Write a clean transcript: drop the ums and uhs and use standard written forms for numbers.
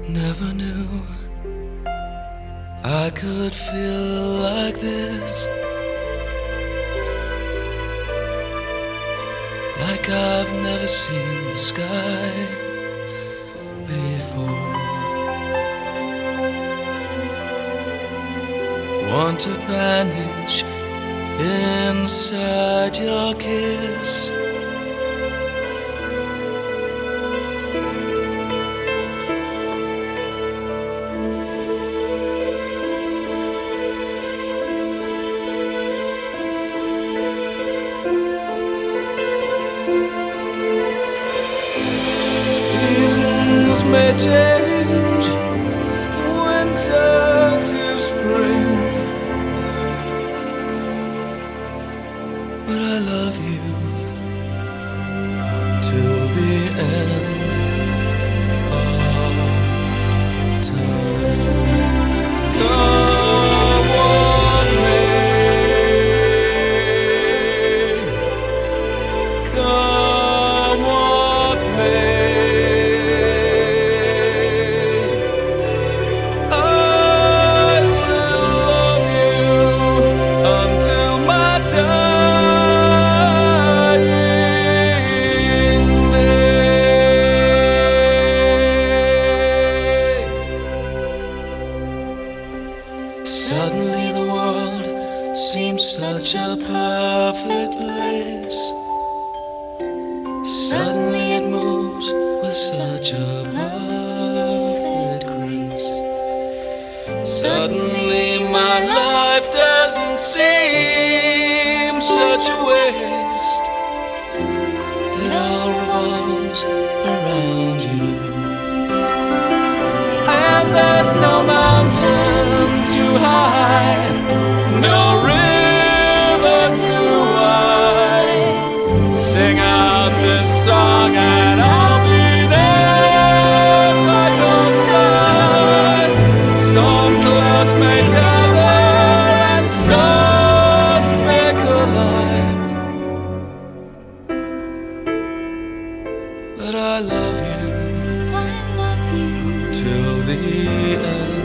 Never knew I could feel like this, like I've never seen the sky before. Want to vanish inside your kiss. Seasons may change, winter to spring, but I love you until the end of time. Come what may, come what may. Suddenly the world seems such a perfect place. Suddenly it moves with such a perfect grace. Suddenly my life doesn't seem such a waste. It all revolves around you, and there's no mountains too high, no river too wide. Sing out this song and I'll be there by your side. Storm clouds may gather and stars may collide, but I love you till the end.